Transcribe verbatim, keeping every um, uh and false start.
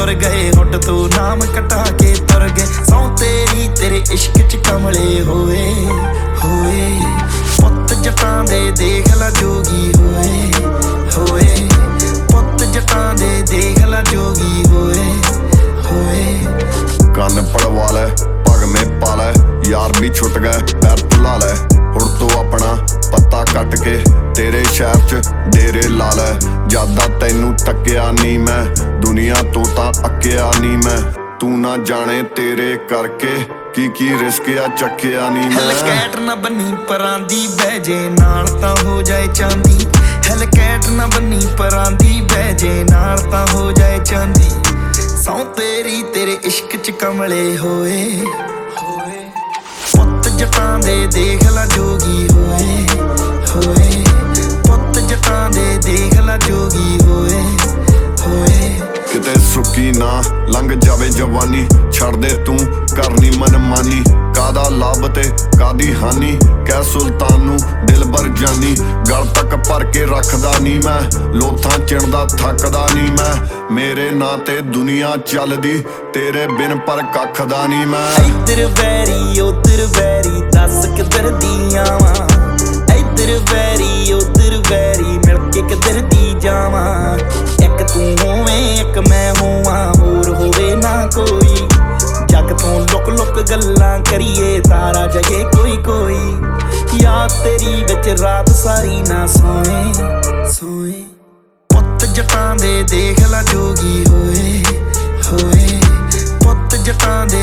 तुर गए हुट तो नाम कटा के तुर गए सौ तेरी तेरे इश्क च कमले होए होए पुत जटां दे देख ला जोगी होए होए पुत जटां दे देख ला जोगी होए होए। ਕੰਨ ਪੜਵਾ ਲੈ ਪੱਗ ਮੇ ਪਾ ਲੈ यार भी छुट गए पैर भुला लै हुण तो अपना पत्ता कट के तेरे शहर च डेरे ला लै ज्यादा तैनू तक्या नी मैं दुनिया तो तां अक्या नी मैं तू ना जाने तेरे करके की की रिस्क आ चक्या नी मैं। हेलकैट ना बनी परांदी बैजे नाल तां हो जाए चांदी हेलकैट ना बनी परांदी बैजे नाल तां हो जाए चांदी सौ तेरी तेरे इश्क च कमले होए होए पुत जटां दे देख ला जोगी होए होए पुत जटां दे देख ला जोगी होए होए। किते सुकी ना लंघ जावे जवानी छड़ दे तू करनी मनमानी कादा लाभ ते कादी हानी कै सुल्तान नू दिल भर जानी गल तक भर के रखदा नी मैं लोथां चिणदा थकदा नी मैं मेरे नां ते दुनिया चलदी तेरे बिन पर कखदा नी मैं। इधर वैरी उधर वैरी दस किधर दी आवां इधर वैरी उधर वैरी मिलके किधर दी जावां एक तू होवे एक मैं होवां होर होवे ना कोई जग तो लुक लुक गल्लां करिए तारा जगे कोई कोई याद तेरी विच रात सारी ना सोए सोए पुत जटां दे देख ला जोगी होए होए पुत जटां दे